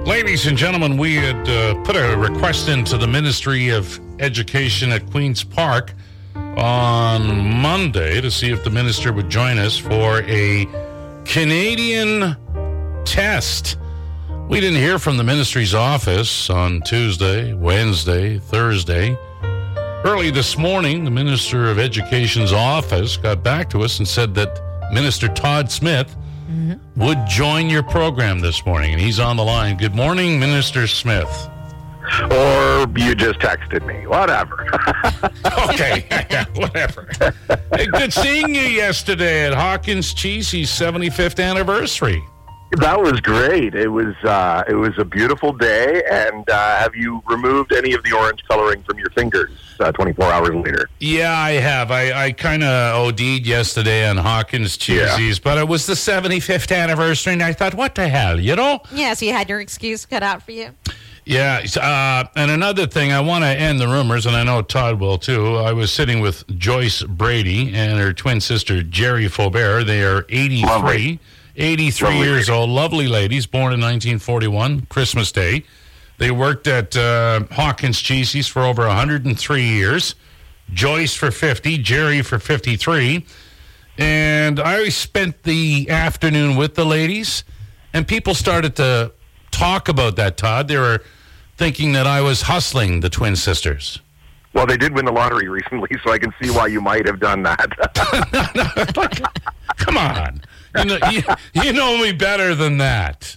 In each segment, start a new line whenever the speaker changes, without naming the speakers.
Ladies and gentlemen, we had put a request into the Ministry of Education at Queen's Park on Monday to see if the minister would join us for a Canadian test. We didn't hear from the ministry's office on Tuesday, Wednesday, Thursday. Early this morning, the Minister of Education's office got back to us and said that Minister Todd Smith would join your program this morning, and he's on the line. Good morning, Minister Smith.
Or you just texted me. Whatever.
Okay, yeah, whatever. Hey, good seeing you yesterday at Hawkins Cheesy's 75th anniversary.
That was great. It was a beautiful day. And have you removed any of the orange coloring from your fingers 24 hours later?
Yeah, I have. I kind of OD'd yesterday on Hawkins Cheesy's, but it was the 75th anniversary, and I thought, what the hell, you know?
Yeah, so you had your excuse cut out for you.
Yeah, and another thing, I want to end the rumors, and I know Todd will too. I was sitting with Joyce Brady and her twin sister, Jerry Faubert. They are 83.
Lovely.
83
Lovely.
years old, lovely ladies, born in 1941, Christmas Day. They worked at Hawkins Cheesy's for over 103 years. Joyce for 50, Jerry for 53. And I spent the afternoon with the ladies, and people started to talk about that, Todd. They were thinking that I was hustling the twin sisters.
Well, they did win the lottery recently, so I can see why you might have done that.
Come on. You know me better than that.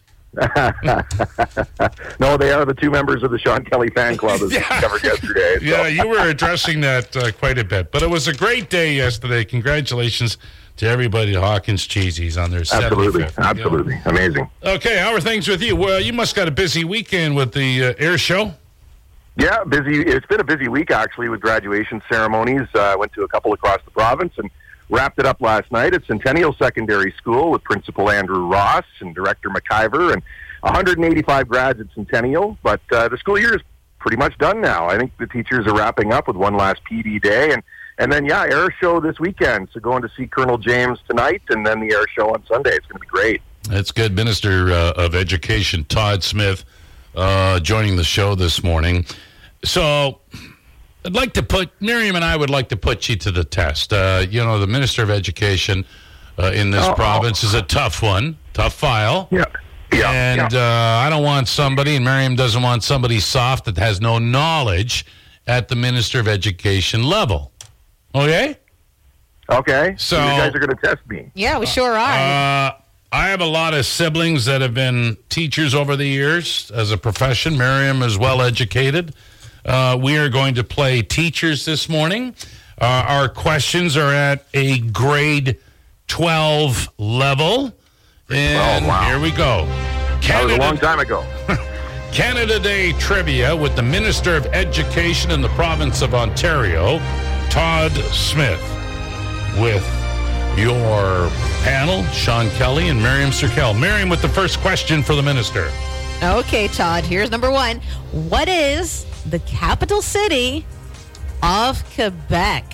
No, they are the two members of the Sean Kelly fan club, as we discovered yesterday. So.
Yeah, you were addressing that quite a bit. But it was a great day yesterday. Congratulations to everybody at Hawkins Cheesy's on their 75th.
Absolutely.
Yeah.
Amazing.
Okay, how are things with you? Well, you must got a busy weekend with the air show.
Yeah, busy. It's been a busy week, actually, with graduation ceremonies. I went to a couple across the province and wrapped it up last night at Centennial Secondary School with Principal Andrew Ross and Director McIver and 185 grads at Centennial. But the school year is pretty much done now. I think the teachers are wrapping up with one last PD day. And then, air show this weekend. So going to see Colonel James tonight and then the air show on Sunday. It's going to be great.
That's good. Minister of Education Todd Smith joining the show this morning. So I'd like to Miriam and I would like to put you to the test. The Minister of Education in this province is a tough one, tough file.
Yeah.
And I don't want somebody, and Miriam doesn't want somebody soft that has no knowledge at the Minister of Education level. Okay?
Okay.
So
you guys are going to test me.
Yeah, we sure are.
I have a lot of siblings that have been teachers over the years as a profession. Miriam is well educated. We are going to play teachers this morning. Our questions are at a grade 12 level. And Here we go.
That was a long time ago.
Canada Day trivia with the Minister of Education in the province of Ontario, Todd Smith, with your panel, Sean Kelly and Miriam Serkel. Miriam with the first question for the minister.
Okay, Todd, here's number one. What is the capital city of Quebec?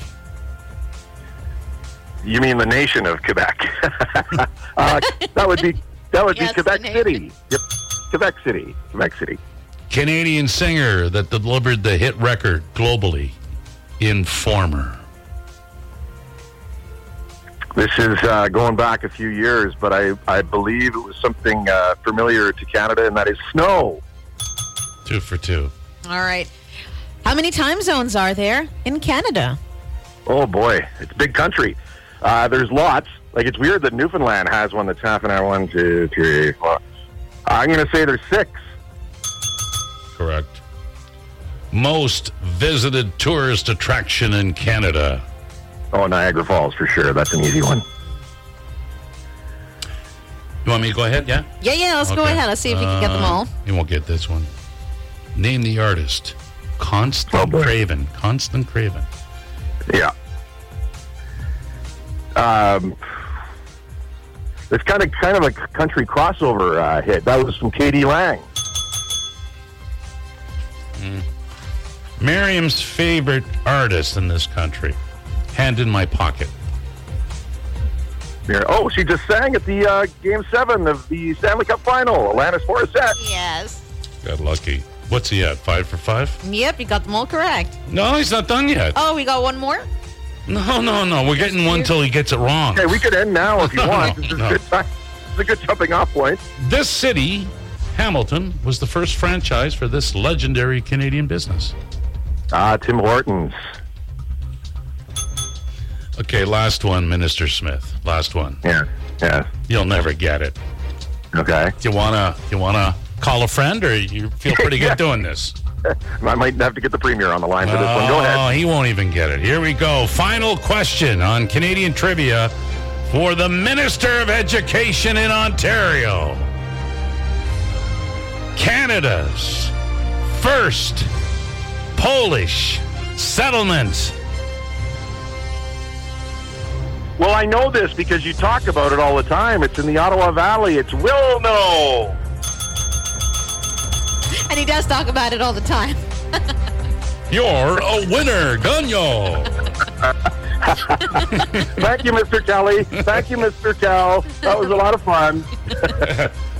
You mean the nation of Quebec? That would be
Yes,
Quebec
the
City. Yep, Quebec City.
Canadian singer that delivered the hit record globally, Informer.
This is going back a few years, but I believe it was something familiar to Canada, and that is snow.
2 for 2.
All right. How many time zones are there in Canada?
Oh, boy. It's a big country. There's lots. Like, it's weird that Newfoundland has one that's half an hour. 1, 2, 3, 4. I'm going to say there's 6.
Correct. Most visited tourist attraction in Canada.
Oh, Niagara Falls, for sure. That's an easy one.
You want me to go ahead? Yeah?
Yeah, let's go ahead. Let's see if we can get them all.
You won't get this one. Name the artist. Constant Craven. Constant Craven.
Yeah. It's kind of a country crossover hit. That was from K.D. Lang.
Miriam's favorite artist in this country. Hand in my pocket.
Yeah. Oh, she just sang at the Game 7 of the Stanley Cup Final. Alanis Morissette.
Yes.
Got lucky. What's he at? 5 for 5?
Yep, you got them all correct.
No, he's not done yet.
Oh, we got one more?
No. We're getting one till he gets it wrong.
Okay, we could end now if you want.
No,
This is
no.
a good time. This is a good jumping off point.
This city, Hamilton, was the first franchise for this legendary Canadian business.
Tim Hortons.
Okay, last one, Minister Smith. Last one.
Yeah.
You'll never get it.
Okay.
You wanna call a friend, or you feel pretty good doing this?
I might have to get the premier on the line for this one. Go ahead.
Oh, he won't even get it. Here we go. Final question on Canadian trivia for the Minister of Education in Ontario. Canada's first Polish settlement.
Well, I know this because you talk about it all the time. It's in the Ottawa Valley. It's Wilno.
And he does talk about it all the time.
You're a winner, Ganyo.
Thank you, Mr. Kelly. Thank you, Mr. Cal. That was a lot of fun.